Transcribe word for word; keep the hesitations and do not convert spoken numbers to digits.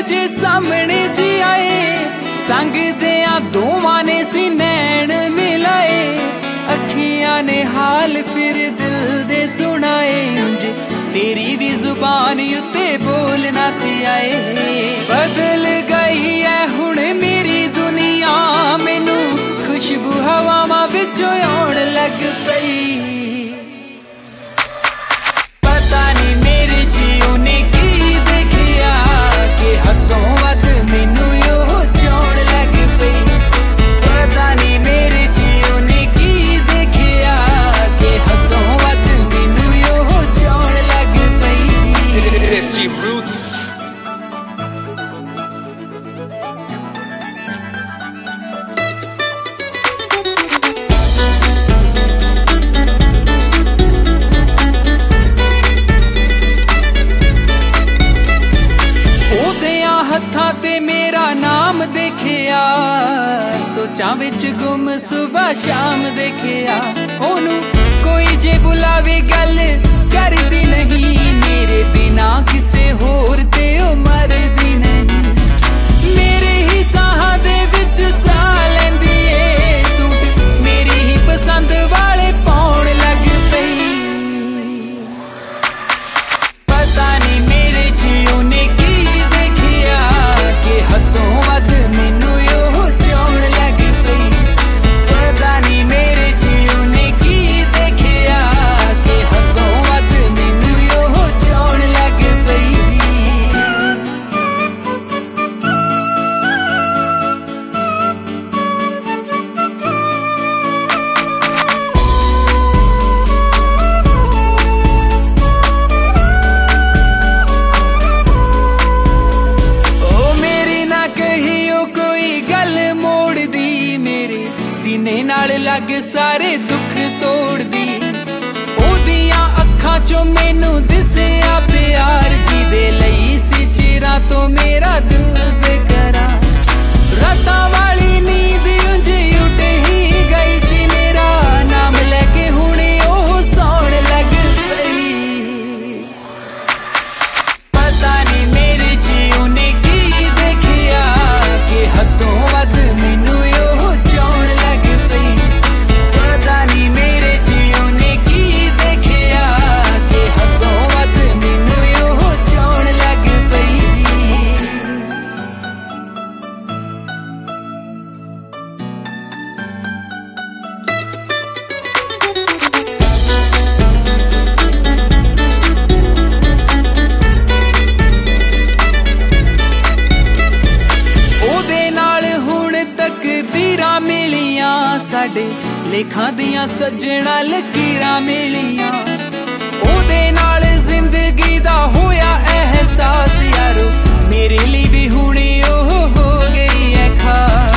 तुझे सामने सी आए, संग दिया दोवां ने सी नैन मिलाए, अखियां ने हाल फिर दिल दे सुनाए, उंज तेरी भी जुबान उत्ते बोलना सी आए। बदल गई है हुण मेरी दुनिया, मैनू खुशबू हवावां विचों आउण लग पई। पता नहीं मेरे जियो ने की देखिया कि हदों वध मैनू यो चाउण लग पई। पता नहीं मेरे जियो ने की देखिया कि हदों वध मैनू यो चाउण लग पई। Desi Roots। हत्थां ते मेरा नाम देखिया, सोचां विच गुम सुबह शाम देखिया, ओनू कोई जे बुलावे गल करदी नहीं, मेरे बिना किसे होर ते ओ मरदी नहीं। मेरे ही साहां दे विच साह लैंदी ए, सूट मेरी ही पसंद वाले पाउण लग पई। पता नहीं मेरे जियो ने की हदों वध मैनू यो चाउण लग पई। पता नहीं मेरे जियो ने की देखिया कि हदों वध मैनू यो चाउण लग पई। सीने नाल लग सारे दुख तोड़ दी, ओदियां अखां चों मैनू दिसिया प्यार, जिदे लई सी चिरां तो मेरा दिल बेकरार। रातां वाली नींद उंज उठ ही गई सी, मेरा नाम लेके हुणे ओह सौण लग पई। पता नहीं मेरे जियो ने की देखिया कि हदों वध मैनू यो चाउण लग पई। पता नहीं मेरे जियो ने की देखिया कि हदों वध मैनू यो चाउण लग पई। ओदे नाल हुण तकदीरां मिलियां, साडे लेखां दियां सज्जणा लकीरां मिलियां, ओदे नाल जिंदगी दा होया एहसास यारो, मेरे लिए भी हुणे ओह हो गई है खास।